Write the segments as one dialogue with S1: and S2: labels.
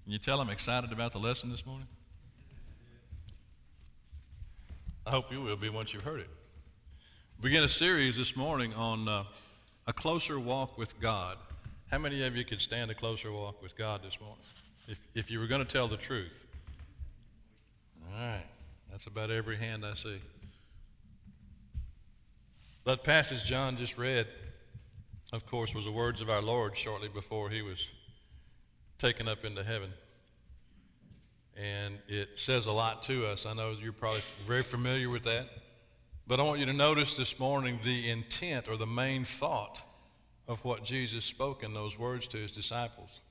S1: Can you tell I'm excited about the lesson this morning? I hope you will be once you've heard it. We begin a series this morning on a closer walk with God. How many of you could stand a closer walk with God this morning? If you were going to tell the truth. All right. That's about every hand I see. That passage John just read, of course, was the words of our Lord shortly before he was taken up into heaven. And it says a lot to us. I know you're probably very familiar with that. But I want you to notice this morning the intent or the main thought of what Jesus spoke in those words to his disciples.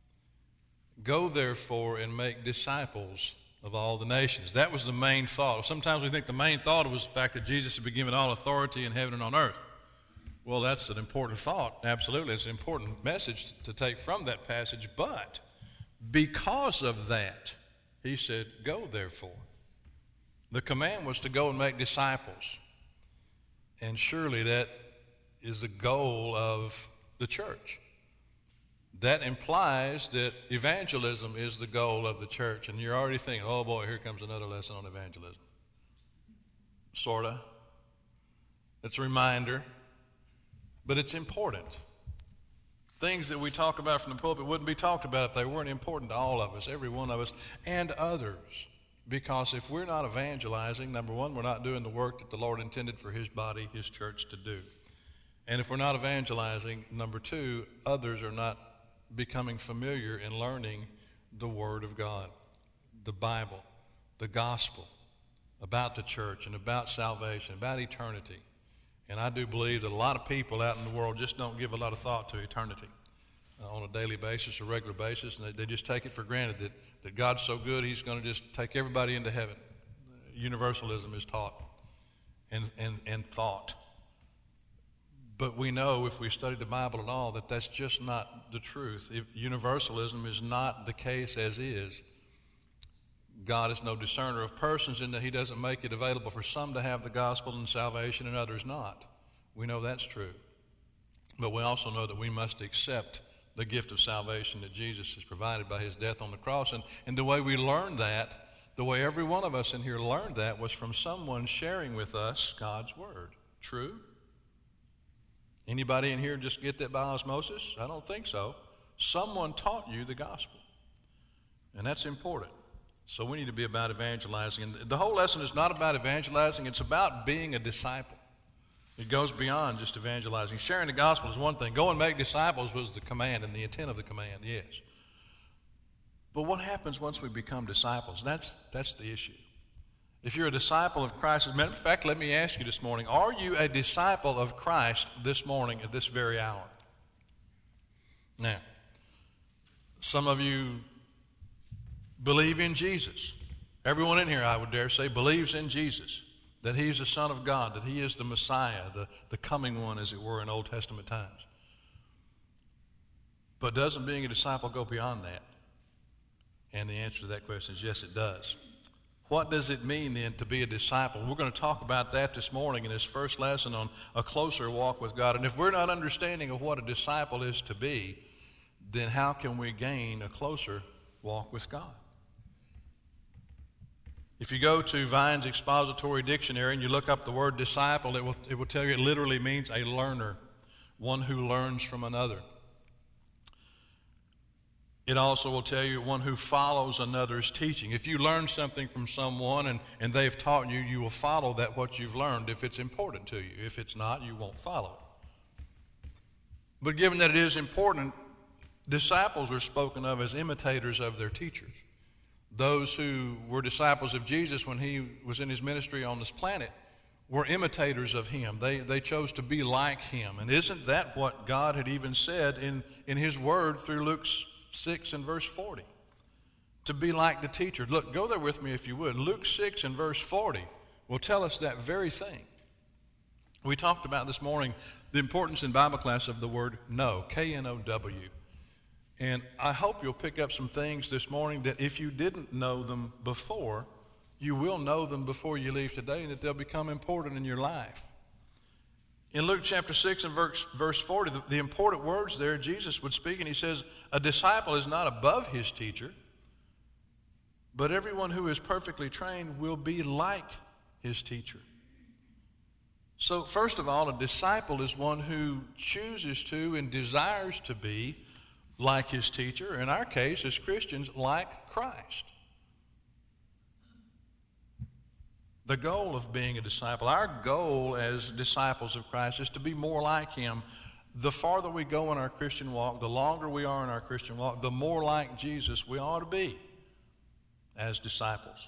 S1: Go therefore and make disciples of all the nations. That was the main thought. Sometimes we think the main thought was the fact that Jesus had been given all authority in heaven and on earth. Well, that's an important thought. Absolutely. It's an important message to take from that passage. But because of that, he said, go therefore. The command was to go and make disciples. And surely that is the goal of the church. That implies that evangelism is the goal of the church. And you're already thinking, oh boy, here comes another lesson on evangelism. Sort of. It's a reminder. But it's important. Things that we talk about from the pulpit wouldn't be talked about if they weren't important to all of us, every one of us, and others. Because if we're not evangelizing, number one, we're not doing the work that the Lord intended for his body, his church, to do. And if we're not evangelizing, number two, others are not becoming familiar in learning the Word of God, the Bible, the gospel, about the church and about salvation, about eternity. And I do believe that a lot of people out in the world just don't give a lot of thought to eternity on a daily basis or regular basis, and they just take it for granted that God's so good he's going to just take everybody into heaven. Universalism is taught and thought. But we know if we study the Bible at all that that's just not the truth. Universalism is not the case as is. God is no discerner of persons in that he doesn't make it available for some to have the gospel and salvation and others not. We know that's true. But we also know that we must accept the gift of salvation that Jesus has provided by his death on the cross. And the way we learned that, the way every one of us in here learned that, was from someone sharing with us God's word. True? Anybody in here just get that by osmosis? I don't think so. Someone taught you the gospel. And that's important. So we need to be about evangelizing. And the whole lesson is not about evangelizing. It's about being a disciple. It goes beyond just evangelizing. Sharing the gospel is one thing. Go and make disciples was the command and the intent of the command, yes. But what happens once we become disciples? That's the issue. If you're a disciple of Christ, as a matter of fact, let me ask you this morning, are you a disciple of Christ this morning at this very hour? Now, some of you believe in Jesus. Everyone in here, I would dare say, believes in Jesus, that he's the Son of God, that he is the Messiah, the coming one, as it were, in Old Testament times. But doesn't being a disciple go beyond that? And the answer to that question is yes, it does. What does it mean then to be a disciple? We're going to talk about that this morning in this first lesson on a closer walk with God. And if we're not understanding of what a disciple is to be, then how can we gain a closer walk with God? If you go to Vine's Expository Dictionary and you look up the word disciple, it will tell you it literally means a learner, one who learns from another. It also will tell you one who follows another's teaching. If you learn something from someone and they've taught you, you will follow that what you've learned if it's important to you. If it's not, you won't follow it. But given that it is important, disciples are spoken of as imitators of their teachers. Those who were disciples of Jesus when he was in his ministry on this planet were imitators of him. They chose to be like him. And isn't that what God had even said in his word through Luke 6 and verse 40? To be like the teacher. Look, go there with me if you would. Luke 6 and verse 40 will tell us that very thing. We talked about this morning the importance in Bible class of the word know, K-N-O-W. And I hope you'll pick up some things this morning that if you didn't know them before, you will know them before you leave today, and that they'll become important in your life. In Luke chapter 6 and verse 40, the important words there, Jesus would speak, and he says, a disciple is not above his teacher, but everyone who is perfectly trained will be like his teacher. So first of all, a disciple is one who chooses to and desires to be like his teacher. In our case, as Christians, like Christ. The goal of being a disciple, our goal as disciples of Christ is to be more like him. The farther we go in our Christian walk, the longer we are in our Christian walk, the more like Jesus we ought to be as disciples.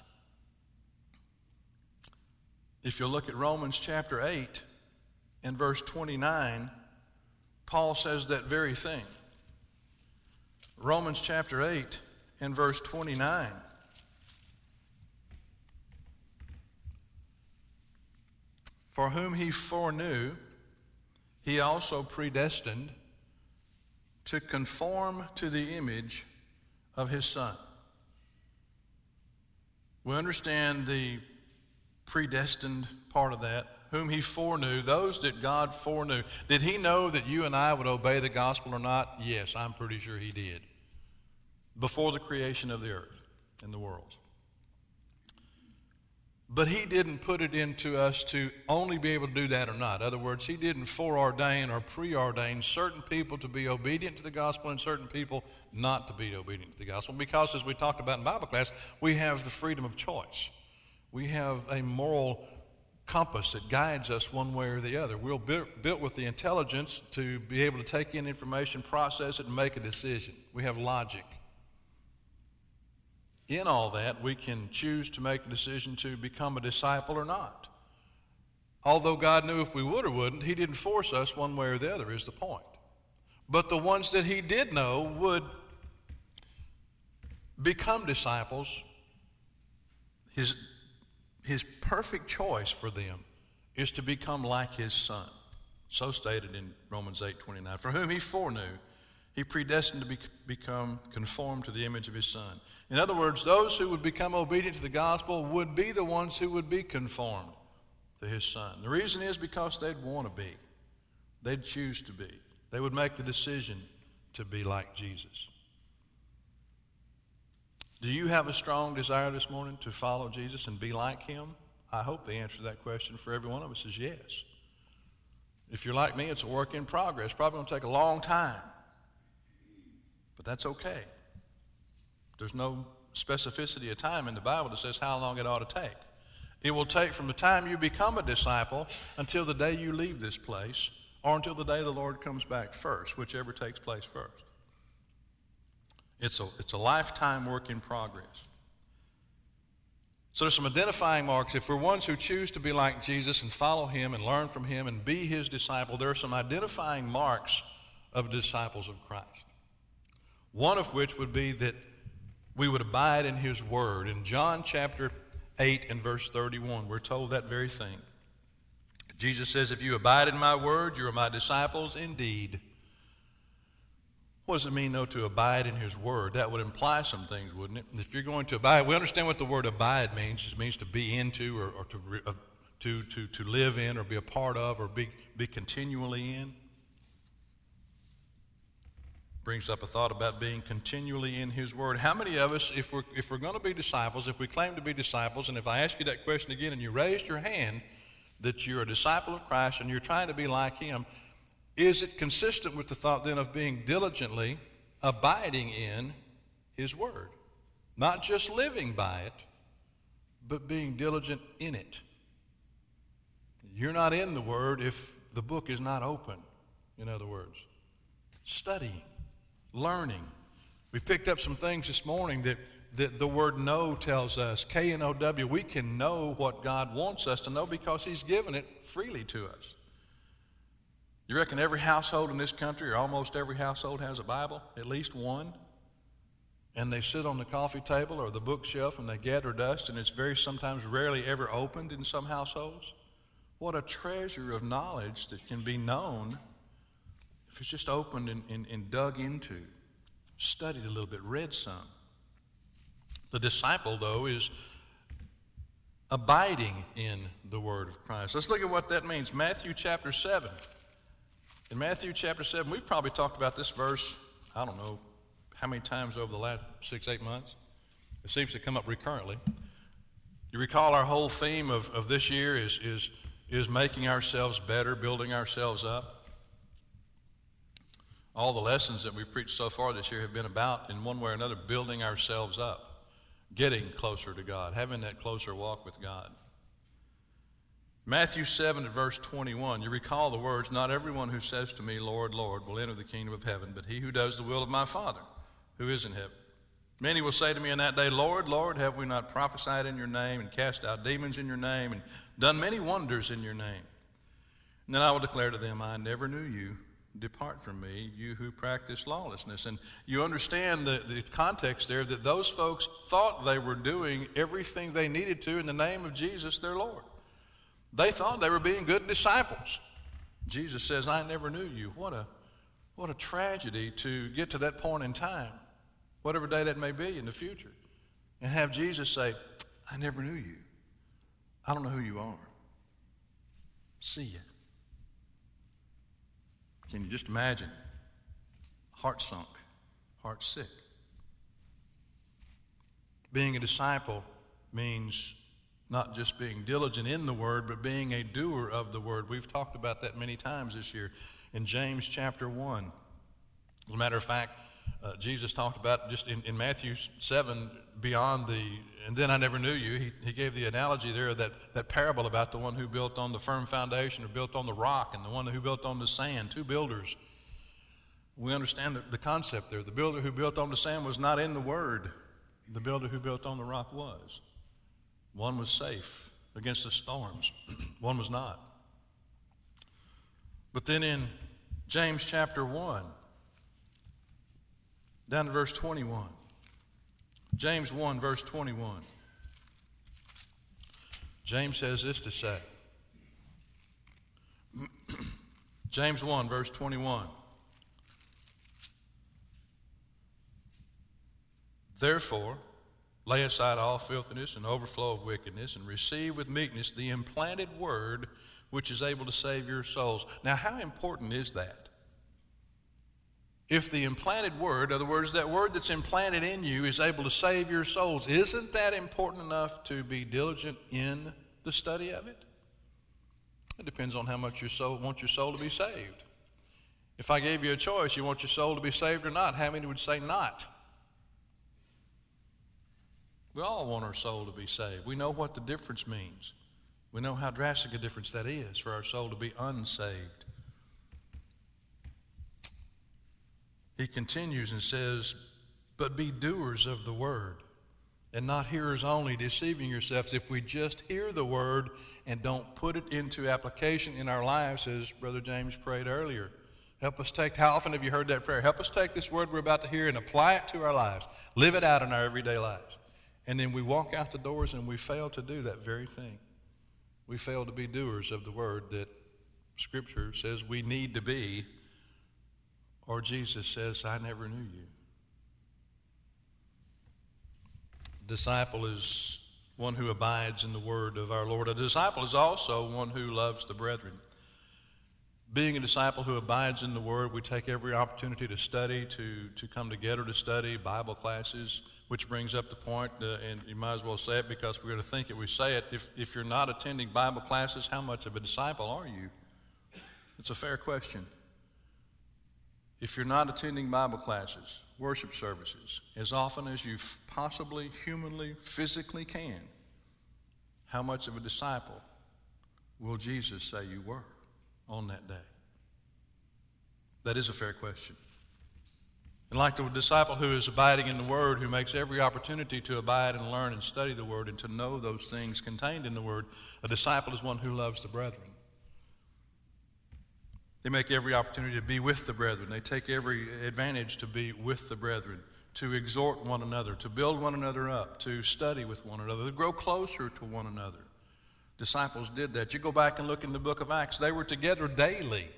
S1: If you look at Romans chapter 8 and verse 29, Paul says that very thing. Romans chapter 8 and verse 29. For whom he foreknew, he also predestined to conform to the image of his Son. We understand the predestined part of that. Whom he foreknew, those that God foreknew. Did he know that you and I would obey the gospel or not? Yes, I'm pretty sure he did. Before the creation of the earth and the world. But he didn't put it into us to only be able to do that or not. In other words, he didn't foreordain or preordain certain people to be obedient to the gospel and certain people not to be obedient to the gospel. Because as we talked about in Bible class, we have the freedom of choice. We have a moral compass that guides us one way or the other. We're built with the intelligence to be able to take in information, process it, and make a decision. We have logic. In all that, we can choose to make the decision to become a disciple or not. Although God knew if we would or wouldn't, he didn't force us one way or the other, is the point. But the ones that he did know would become disciples. His perfect choice for them is to become like his Son. So stated in Romans 8:29. For whom he foreknew, he predestined to become conformed to the image of his Son. In other words, those who would become obedient to the gospel would be the ones who would be conformed to his Son. The reason is because they'd want to be. They'd choose to be. They would make the decision to be like Jesus. Do you have a strong desire this morning to follow Jesus and be like him? I hope the answer to that question for every one of us is yes. If you're like me, it's a work in progress. Probably going to take a long time. But that's okay. There's no specificity of time in the Bible that says how long it ought to take. It will take from the time you become a disciple until the day you leave this place, or until the day the Lord comes back first, whichever takes place first. It's a lifetime work in progress. So there's some identifying marks. If we're ones who choose to be like Jesus and follow him and learn from him and be his disciple, there are some identifying marks of disciples of Christ. One of which would be that we would abide in his word. In John chapter 8 and verse 31, we're told that very thing. Jesus says, if you abide in my word, you are my disciples indeed. What does it mean, though, to abide in his word? That would imply some things, wouldn't it? If you're going to abide, we understand what the word abide means. It means to be into or to live in or be a part of or be continually in. Brings up a thought about being continually in his word. How many of us, if we're going to be disciples, if we claim to be disciples, and if I ask you that question again and you raised your hand that you're a disciple of Christ and you're trying to be like him, is it consistent with the thought then of being diligently abiding in his word? Not just living by it, but being diligent in it. You're not in the word if the book is not open, in other words. Studying. Learning. We picked up some things this morning that the word know tells us. K-N-O-W. We can know what God wants us to know because he's given it freely to us. You reckon every household in this country, or almost every household, has a Bible? At least one? And they sit on the coffee table or the bookshelf and they gather dust, and it's sometimes rarely ever opened in some households? What a treasure of knowledge that can be known if it's just opened and dug into, studied a little bit, read some. The disciple, though, is abiding in the word of Christ. Let's look at what that means. Matthew chapter 7. In Matthew chapter 7, we've probably talked about this verse, I don't know how many times over the last 6-8 months. It seems to come up recurrently. You recall our whole theme of this year is making ourselves better, building ourselves up. All the lessons that we've preached so far this year have been about, in one way or another, building ourselves up, getting closer to God, having that closer walk with God. Matthew 7 at verse 21, you recall the words, "Not everyone who says to me, 'Lord, Lord,' will enter the kingdom of heaven, but he who does the will of my Father who is in heaven. Many will say to me in that day, 'Lord, Lord, have we not prophesied in your name and cast out demons in your name and done many wonders in your name?' And then I will declare to them, 'I never knew you. Depart from me, you who practice lawlessness.'" And you understand the context there, that those folks thought they were doing everything they needed to in the name of Jesus, their Lord. They thought they were being good disciples. Jesus says, "I never knew you." What a tragedy to get to that point in time, whatever day that may be in the future, and have Jesus say, "I never knew you. I don't know who you are. See ya." Can you just imagine? Heart sunk, heart sick. Being a disciple means not just being diligent in the word, but being a doer of the word. We've talked about that many times this year in James chapter 1. As a matter of fact, Jesus talked about just in Matthew 7, beyond "and then I never knew you," he gave the analogy there, that parable about the one who built on the firm foundation or built on the rock, and the one who built on the sand, two builders. We understand the concept there. The builder who built on the sand was not in the word. The builder who built on the rock was. One was safe against the storms. One was not. But then in James chapter 1, down to verse 21. James 1, verse 21. James has this to say. James 1, verse 21. "Therefore, lay aside all filthiness and overflow of wickedness, and receive with meekness the implanted word which is able to save your souls." Now, how important is that? If the implanted word, in other words, that word that's implanted in you, is able to save your souls, isn't that important enough to be diligent in the study of it? It depends on how much you want your soul to be saved. If I gave you a choice, you want your soul to be saved or not, how many would say not? We all want our soul to be saved. We know what the difference means. We know how drastic a difference that is for our soul to be unsaved. He continues and says, "But be doers of the word, and not hearers only, deceiving yourselves." If we just hear the word and don't put it into application in our lives, as Brother James prayed earlier, how often have you heard that prayer? Help us take this word we're about to hear and apply it to our lives, live it out in our everyday lives. And then we walk out the doors and we fail to do that very thing. We fail to be doers of the word that Scripture says we need to be, or Jesus says, "I never knew you." Disciple is one who abides in the word of our Lord. A disciple is also one who loves the brethren. Being a disciple who abides in the word, we take every opportunity to study, to come together to study Bible classes, which brings up the point, and you might as well say it because we're going to think it, we say it. If you're not attending Bible classes, how much of a disciple are you? It's a fair question. If you're not attending Bible classes, worship services, as often as you possibly, humanly, physically can, how much of a disciple will Jesus say you were on that day? That is a fair question. And like the disciple who is abiding in the Word, who makes every opportunity to abide and learn and study the Word and to know those things contained in the Word, a disciple is one who loves the brethren. They make every opportunity to be with the brethren. They take every advantage to be with the brethren, to exhort one another, to build one another up, to study with one another, to grow closer to one another. Disciples did that. You go back and look in the book of Acts, they were together daily,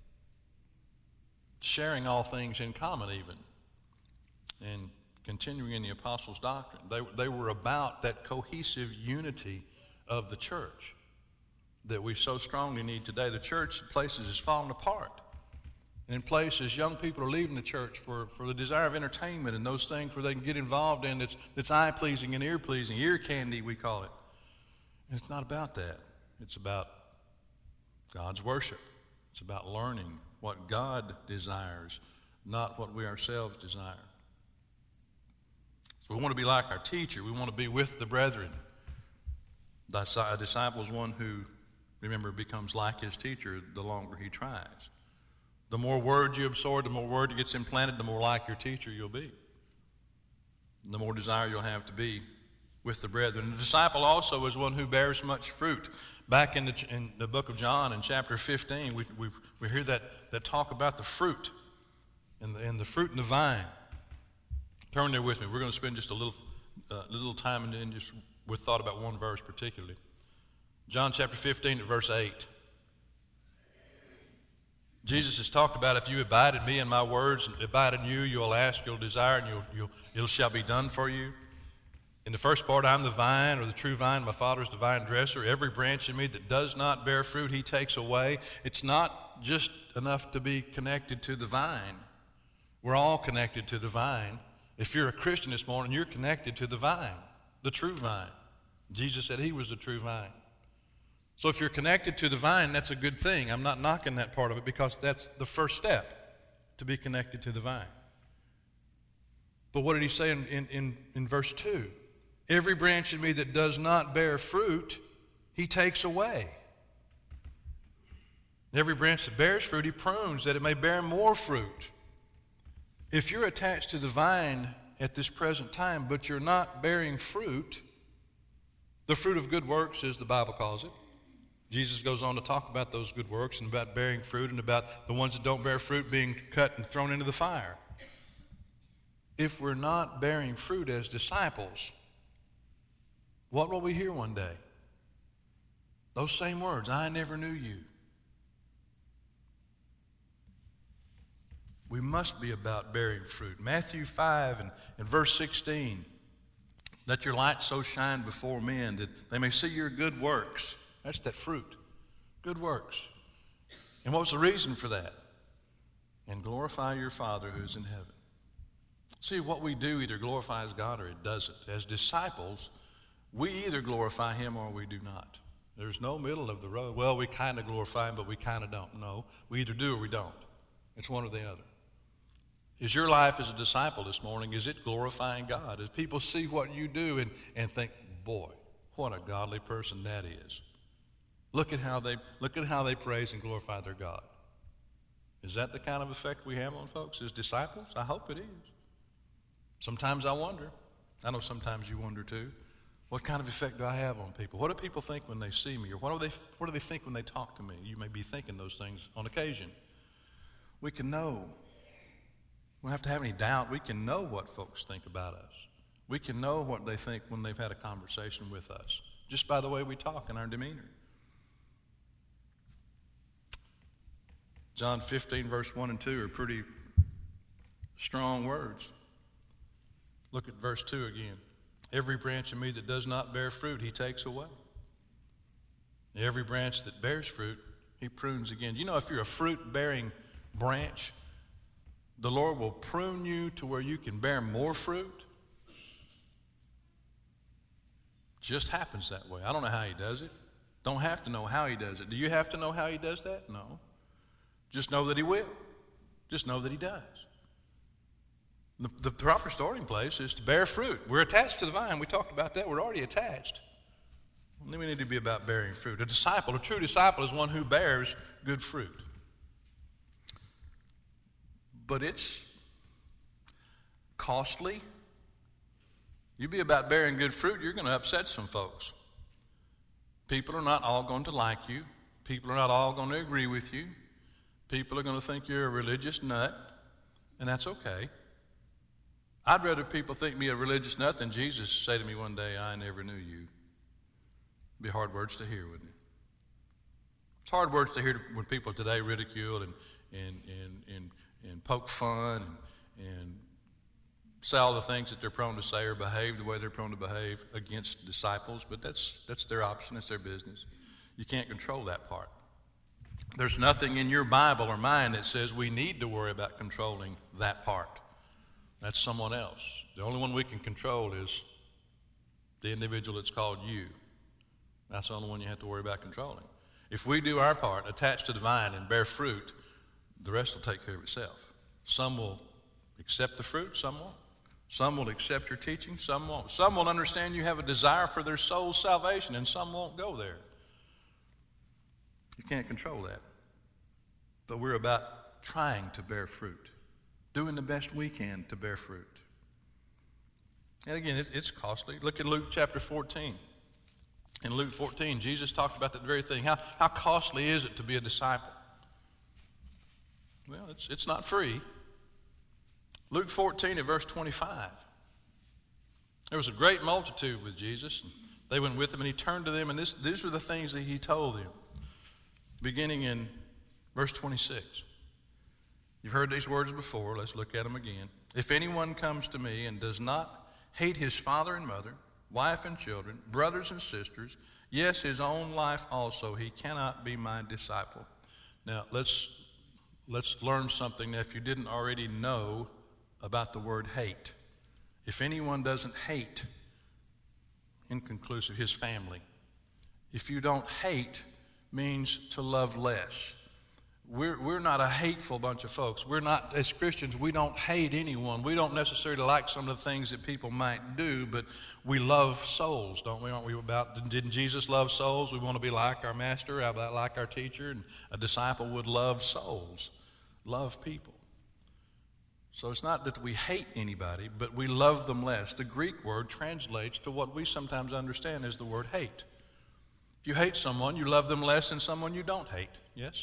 S1: sharing all things in common even, and continuing in the apostles' doctrine. They were about that cohesive unity of the church that we so strongly need today. The church in places is falling apart. And in places, young people are leaving the church for the desire of entertainment and those things where they can get involved in that's eye-pleasing and ear-pleasing, ear candy we call it. And it's not about that. It's about God's worship. It's about learning what God desires, not what we ourselves desire. So we want to be like our teacher. We want to be with the brethren. A disciple is one who, remember, becomes like his teacher the longer he tries. The more word you absorb, the more word gets implanted, the more like your teacher you'll be. The more desire you'll have to be with the brethren. The disciple also is one who bears much fruit. Back in the book of John in chapter 15, we hear that talk about the fruit and the fruit in the vine. Turn there with me. We're going to spend just a little time and just with thought about one verse particularly. John chapter 15 at verse 8. Jesus has talked about, if you abide in me and my words, and abide in you, you'll ask, you'll desire, and it shall be done for you. In the first part, I'm the vine, or the true vine, my Father is the vine dresser. Every branch in me that does not bear fruit, he takes away. It's not just enough to be connected to the vine. We're all connected to the vine. If you're a Christian this morning, you're connected to the vine, the true vine. Jesus said he was the true vine. So if you're connected to the vine, that's a good thing. I'm not knocking that part of it because that's the first step, to be connected to the vine. But what did he say in verse 2? Every branch in me that does not bear fruit, he takes away. Every branch that bears fruit, he prunes that it may bear more fruit. If you're attached to the vine at this present time, but you're not bearing fruit, the fruit of good works, as the Bible calls it. Jesus goes on to talk about those good works and about bearing fruit and about the ones that don't bear fruit being cut and thrown into the fire. If we're not bearing fruit as disciples, what will we hear one day? Those same words, I never knew you. We must be about bearing fruit. Matthew 5 and verse 16, let your light so shine before men that they may see your good works. That's that fruit, good works. And what was the reason for that? And glorify your Father who's in heaven. See, what we do either glorifies God or it doesn't. As disciples, we either glorify him or we do not. There's no middle of the road. Well, we kind of glorify him, but we kind of don't. No, we either do or we don't. It's one or the other. Is your life as a disciple this morning, is it glorifying God? As people see what you do and think, boy, what a godly person that is. Look at how they praise and glorify their God. Is that the kind of effect we have on folks as disciples? I hope it is. Sometimes I wonder. I know sometimes you wonder too. What kind of effect do I have on people? What do people think when they see me? Or what do they think when they talk to me? You may be thinking those things on occasion. We can know. We don't have to have any doubt. We can know what folks think about us. We can know what they think when they've had a conversation with us, just by the way we talk and our demeanor. John 15, verse 1 and 2 are pretty strong words. Look at verse 2 again. Every branch in me that does not bear fruit, he takes away. Every branch that bears fruit, he prunes again. You know, if you're a fruit-bearing branch, the Lord will prune you to where you can bear more fruit. Just happens that way. I don't know how he does it. Don't have to know how he does it. Do you have to know how he does that? No. Just know that he will. Just know that he does. The proper starting place is to bear fruit. We're attached to the vine. We talked about that. We're already attached. And then we need to be about bearing fruit. A true disciple is one who bears good fruit. But it's costly. You be about bearing good fruit, you're going to upset some folks. People are not all going to like you. People are not all going to agree with you. People are going to think you're a religious nut, and that's okay. I'd rather people think me a religious nut than Jesus say to me one day, I never knew you. It'd be hard words to hear, wouldn't it? It's hard words to hear when people today ridicule and poke fun and say all the things that they're prone to say or behave the way they're prone to behave against disciples, but that's their option, it's their business. You can't control that part. There's nothing in your Bible or mine that says we need to worry about controlling that part. That's someone else. The only one we can control is the individual that's called you. That's the only one you have to worry about controlling. If we do our part, attach to the vine and bear fruit, the rest will take care of itself. Some will accept the fruit, some won't. Some will accept your teaching, some won't. Some will understand you have a desire for their soul's salvation, and some won't go there. You can't control that. But we're about trying to bear fruit, doing the best we can to bear fruit. And again, it's costly. Look at Luke chapter 14. In Luke 14, Jesus talked about that very thing. How costly is it to be a disciple? Well, it's not free. Luke 14 at verse 25. There was a great multitude with Jesus. And they went with him, and he turned to them, and these were the things that he told them. Beginning in verse 26. You've heard these words before. Let's look at them again. If anyone comes to me and does not hate his father and mother, wife and children, brothers and sisters, yes, his own life also, he cannot be my disciple. Now, let's learn something that if you didn't already know about the word hate. If anyone doesn't hate, inconclusive, his family. If you don't hate, means to love less. We're not a hateful bunch of folks. We're not, as Christians, we don't hate anyone. We don't necessarily like some of the things that people might do, but we love souls, don't we? Aren't we about, didn't Jesus love souls? We want to be like our master, like our teacher, and a disciple would love souls, love people. So it's not that we hate anybody, but we love them less. The Greek word translates to what we sometimes understand as the word hate. If you hate someone, you love them less than someone you don't hate, yes?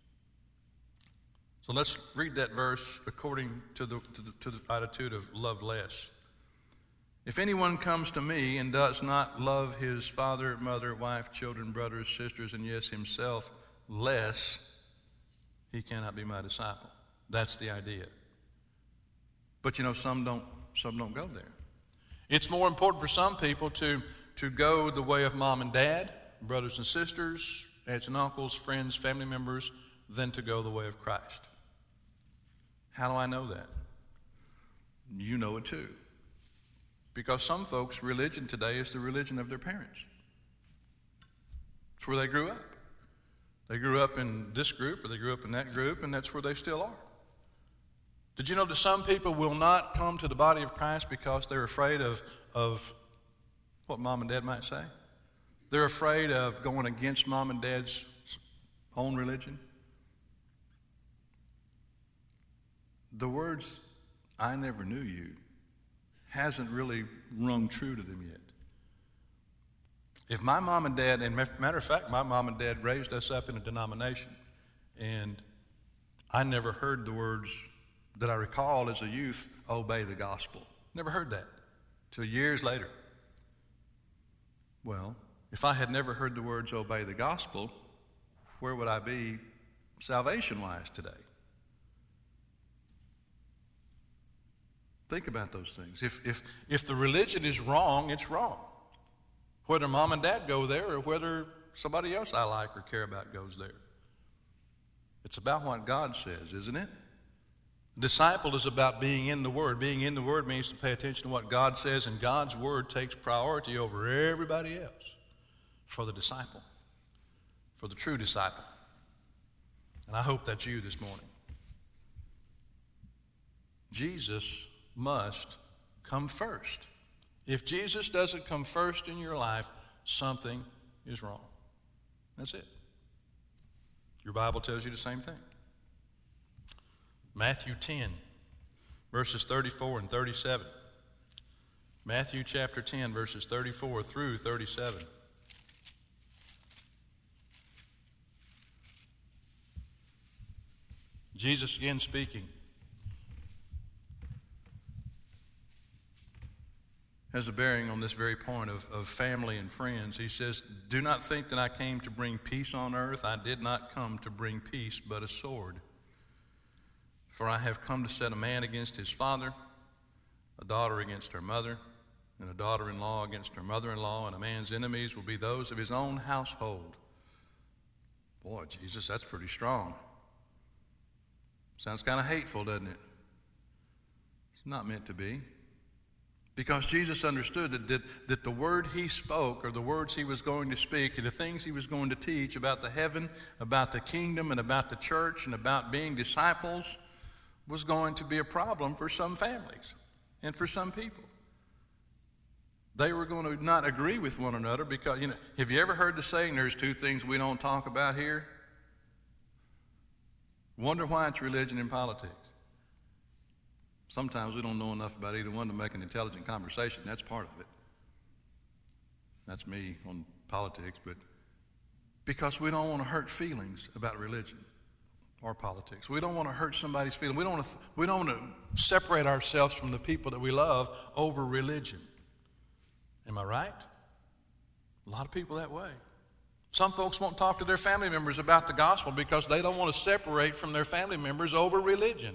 S1: So let's read that verse according to the attitude of love less. If anyone comes to me and does not love his father, mother, wife, children, brothers, sisters, and yes, himself less, he cannot be my disciple. That's the idea. But some don't go there. It's more important for some people to go the way of mom and dad, brothers and sisters, aunts and uncles, friends, family members, than to go the way of Christ. How do I know that? You know it too. Because some folks' religion today is the religion of their parents. It's where they grew up. They grew up in this group or they grew up in that group, and that's where they still are. Did you know that some people will not come to the body of Christ because they're afraid of what mom and dad might say? They're afraid of going against mom and dad's own religion. The words, I never knew you, hasn't really rung true to them yet. If my mom and dad, and matter of fact, my mom and dad raised us up in a denomination, and I never heard the words that I recall as a youth, obey the gospel. Never heard that till years later. Well, if I had never heard the words obey the gospel, where would I be salvation-wise today? Think about those things. If the religion is wrong, it's wrong. Whether mom and dad go there or whether somebody else I like or care about goes there. It's about what God says, isn't it? Disciple is about being in the Word. Being in the Word means to pay attention to what God says, and God's Word takes priority over everybody else for the disciple, for the true disciple. And I hope that's you this morning. Jesus must come first. If Jesus doesn't come first in your life, something is wrong. That's it. Your Bible tells you the same thing. Matthew 10, verses 34 and 37. Matthew chapter 10, verses 34 through 37. Jesus again speaking. Has a bearing on this very point of family and friends. He says, do not think that I came to bring peace on earth. I did not come to bring peace, but a sword. For I have come to set a man against his father, a daughter against her mother, and a daughter-in-law against her mother-in-law, and a man's enemies will be those of his own household. Boy, Jesus, that's pretty strong. Sounds kind of hateful, doesn't it? It's not meant to be. Because Jesus understood that the word he spoke, or the words he was going to speak, and the things he was going to teach about the heaven, about the kingdom, and about the church, and about being disciples, was going to be a problem for some families and for some people. They were going to not agree with one another because, have you ever heard the saying, there's two things we don't talk about here? Wonder why it's religion and politics. Sometimes we don't know enough about either one to make an intelligent conversation. That's part of it. That's me on politics, but because we don't want to hurt feelings about religion or politics. We don't want to hurt somebody's feelings. We don't want to separate ourselves from the people that we love over religion. Am I right? A lot of people that way. Some folks won't talk to their family members about the gospel because they don't want to separate from their family members over religion.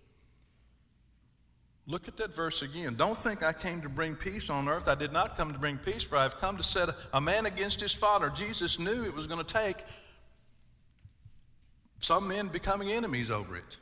S1: Look at that verse again. Don't think I came to bring peace on earth. I did not come to bring peace, for I have come to set a man against his father. Jesus knew it was going to take some men becoming enemies over it.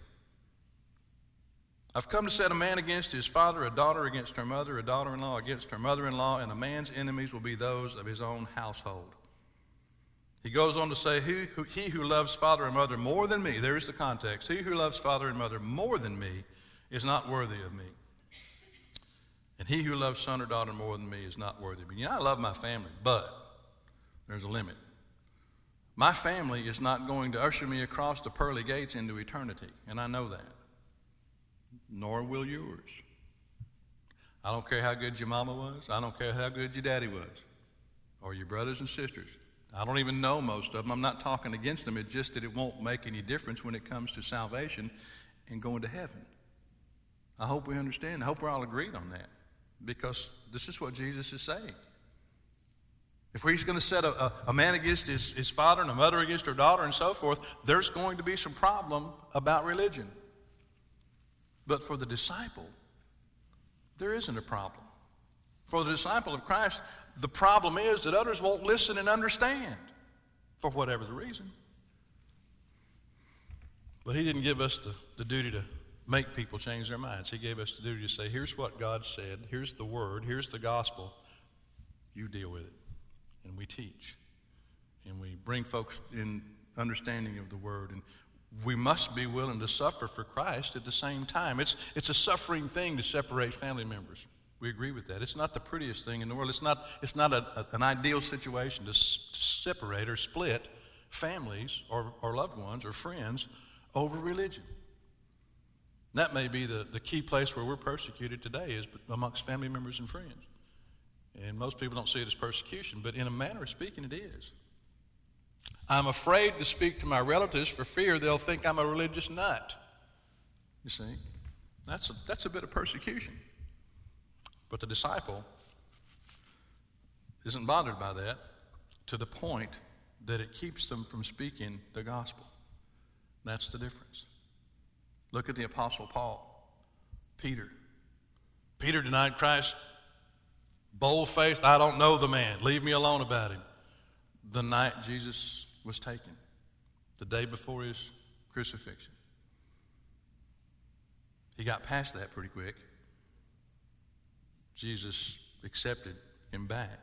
S1: I've come to set a man against his father, a daughter against her mother, a daughter-in-law against her mother-in-law, and a man's enemies will be those of his own household. He goes on to say, he who loves father and mother more than me, there's the context, he who loves father and mother more than me is not worthy of me. And he who loves son or daughter more than me is not worthy of me. I love my family, but there's a limit. My family is not going to usher me across the pearly gates into eternity, and I know that. Nor will yours. I don't care how good your mama was. I don't care how good your daddy was, or your brothers and sisters. I don't even know most of them. I'm not talking against them. It's just that it won't make any difference when it comes to salvation and going to heaven. I hope we understand. I hope we're all agreed on that, because this is what Jesus is saying. If he's going to set a man against his father and a mother against her daughter and so forth, there's going to be some problem about religion. But for the disciple, there isn't a problem. For the disciple of Christ, the problem is that others won't listen and understand for whatever the reason. But he didn't give us the duty to make people change their minds. He gave us the duty to say, here's what God said, here's the word, here's the gospel. You deal with it. And we teach. And we bring folks in understanding of the word. And we must be willing to suffer for Christ at the same time. It's a suffering thing to separate family members. We agree with that. It's not the prettiest thing in the world. It's not an ideal situation to separate or split families or loved ones or friends over religion. That may be the key place where we're persecuted today, is amongst family members and friends. And most people don't see it as persecution, but in a manner of speaking, it is. I'm afraid to speak to my relatives for fear they'll think I'm a religious nut. You see, that's a bit of persecution. But the disciple isn't bothered by that to the point that it keeps them from speaking the gospel. That's the difference. Look at the Apostle Paul, Peter. Peter denied Christ, bold-faced, I don't know the man, leave me alone about him. The night Jesus was taken, the day before his crucifixion. He got past that pretty quick. Jesus accepted him back.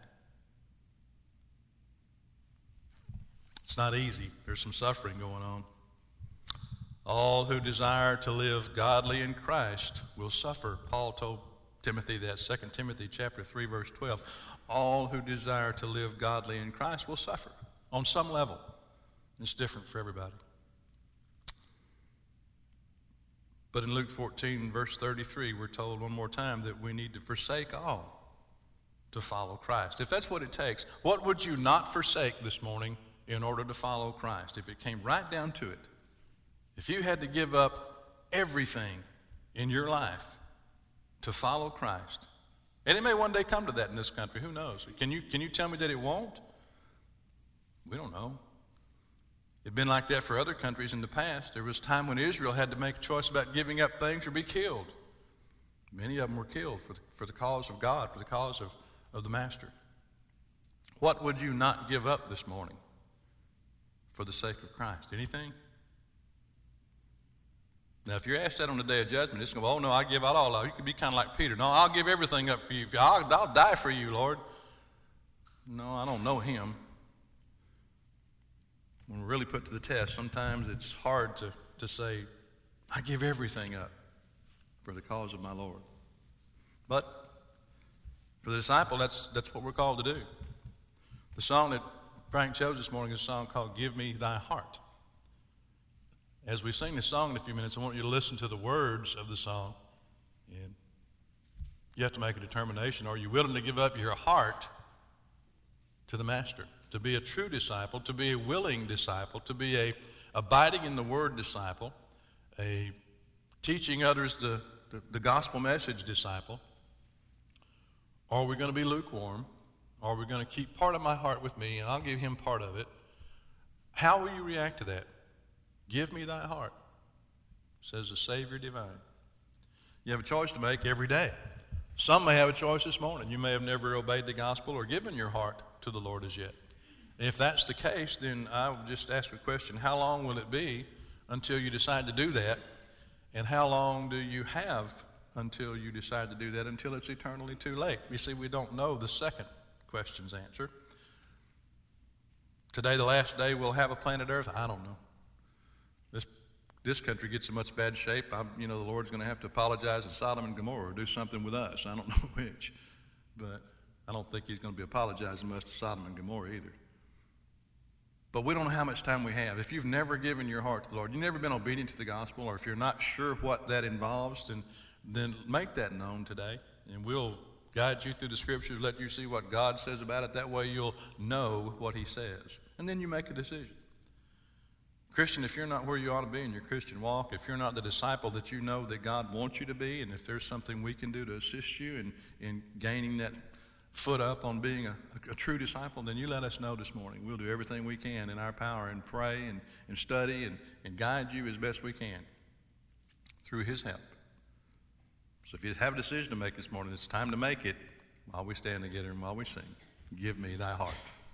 S1: It's not easy. There's some suffering going on. All who desire to live godly in Christ will suffer. Paul told Timothy that, 2 Timothy chapter 3, verse 12. All who desire to live godly in Christ will suffer on some level. It's different for everybody. But in Luke 14, verse 33, we're told one more time that we need to forsake all to follow Christ. If that's what it takes, what would you not forsake this morning in order to follow Christ? If it came right down to it, if you had to give up everything in your life to follow Christ, and it may one day come to that in this country, who knows? Can you tell me that it won't? We don't know. It'd been like that for other countries in the past. There was a time when Israel had to make a choice about giving up things or be killed. Many of them were killed for the cause of God, for the cause of the Master. What would you not give up this morning for the sake of Christ? Anything? Now, if you're asked that on the day of judgment, it's going to go, oh, no, I give out all. You could be kind of like Peter. No, I'll give everything up for you. I'll die for you, Lord. No, I don't know him. When we're really put to the test, sometimes it's hard to say, I give everything up for the cause of my Lord. But for the disciple, that's what we're called to do. The song that Frank chose this morning is a song called Give Me Thy Heart. As we sing this song in a few minutes, I want you to listen to the words of the song. And you have to make a determination. Are you willing to give up your heart to the Master? To be a true disciple, to be a willing disciple, to be a abiding in the Word disciple, a teaching others the gospel message disciple? Or are we going to be lukewarm? Or are we going to keep part of my heart with me and I'll give him part of it? How will you react to that? Give me thy heart, says the Savior divine. You have a choice to make every day. Some may have a choice this morning. You may have never obeyed the gospel or given your heart to the Lord as yet. And if that's the case, then I would just ask a question. How long will it be until you decide to do that? And how long do you have until you decide to do that, until it's eternally too late? You see, we don't know the second question's answer. Today, the last day we'll have a planet Earth? I don't know. This country gets in much bad shape. The Lord's going to have to apologize to Sodom and Gomorrah or do something with us. I don't know which. But I don't think he's going to be apologizing much to Sodom and Gomorrah either. But we don't know how much time we have. If you've never given your heart to the Lord, you've never been obedient to the gospel, or if you're not sure what that involves, then make that known today. And we'll guide you through the scriptures, let you see what God says about it. That way you'll know what he says. And then you make a decision. Christian, if you're not where you ought to be in your Christian walk, if you're not the disciple that you know that God wants you to be, and if there's something we can do to assist you in gaining that foot up on being a true disciple, then you let us know this morning. We'll do everything we can in our power and pray and study and guide you as best we can through his help. So if you have a decision to make this morning, it's time to make it while we stand together and while we sing. Give me thy heart.